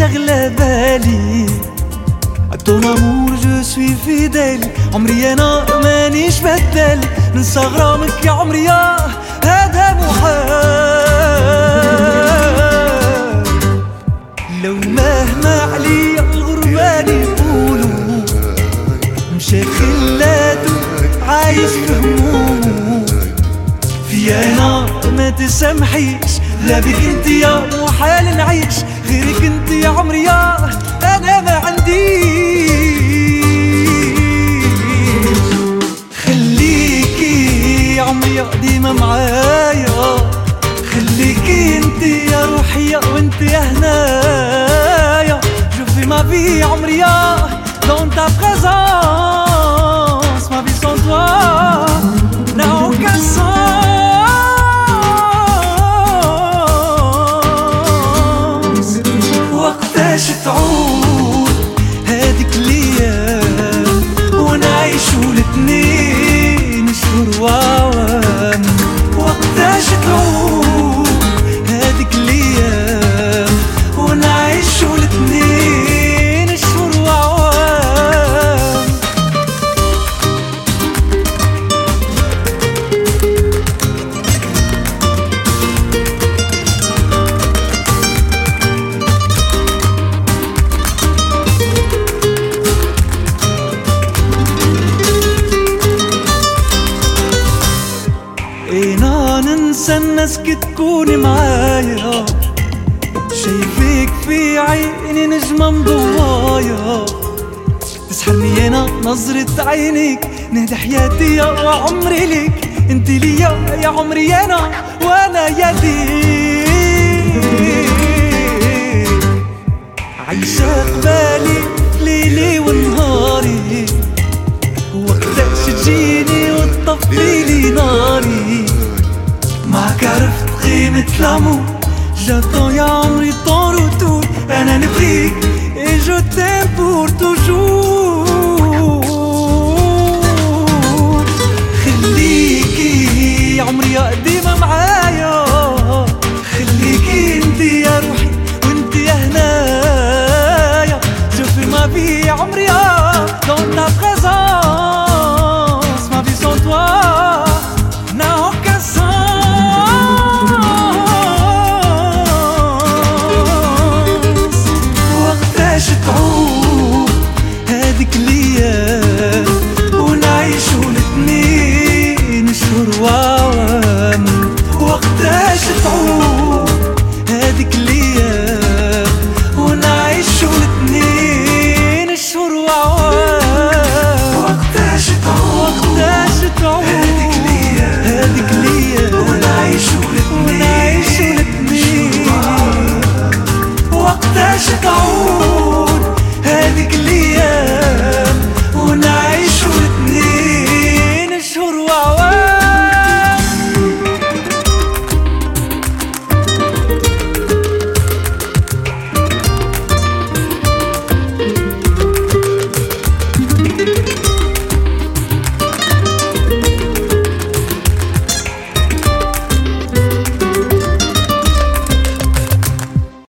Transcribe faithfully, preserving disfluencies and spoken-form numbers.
شغلة بالي ton amour je suis fidèle عمري انا مانيش بدل ننسى غرامك يا عمري يا هذا محال لو مهما عليا الغربان يقولوا مشى خلاته عايش في همومه في انا ما تسامحيش لا بك انت يا محال نعيش غيرك انت يا عمري يا انا ما عنديش خليكي يا عمري يا ديما معايا خليكي انت يا روحي يا وانت يا هنايا شوفي ما في يا عمري يا dans ta présence ma vie sans toi n'a aucun sens وقتاش تعود هاديك الايام ونعيشو الاتنين شهور وعوام وقتاش تعود هاديك الايام ونعيشو الاتنين شهور وعوام اينا ننسى الناس كي تكوني معايا شايفيك في عيني نجمة مضوايا تسحرني انا نظرة عينيك نهدي حياتي يا عمري ليك انت ليا يا عمري انا وانا يديك عايشة قبالي ليلي ونهاري وقتاش تجيني وتطفي لي ناري معك عرفت قيمة الأمور j'attends يا عمري ton retour أنا نبغيك et je t'aime pour toujours خليكي يا عمري يا ديما معايا خليكي انت يا روحي وانت يا هنايا شوفي ما في يا عمري يا dans ta présence ma vie sans toi n'a aucun sens وقتاش تعود هاديك الايام ونعيشو الاتنين شهور وعوام وقتاش تعود هاديك الايام ونعيشو الاتنين شهور وعوام وقتاش تعود وقتاش تعود هاديك الايام هاديك الايام ونعيشو الاتنين وقتاش تعود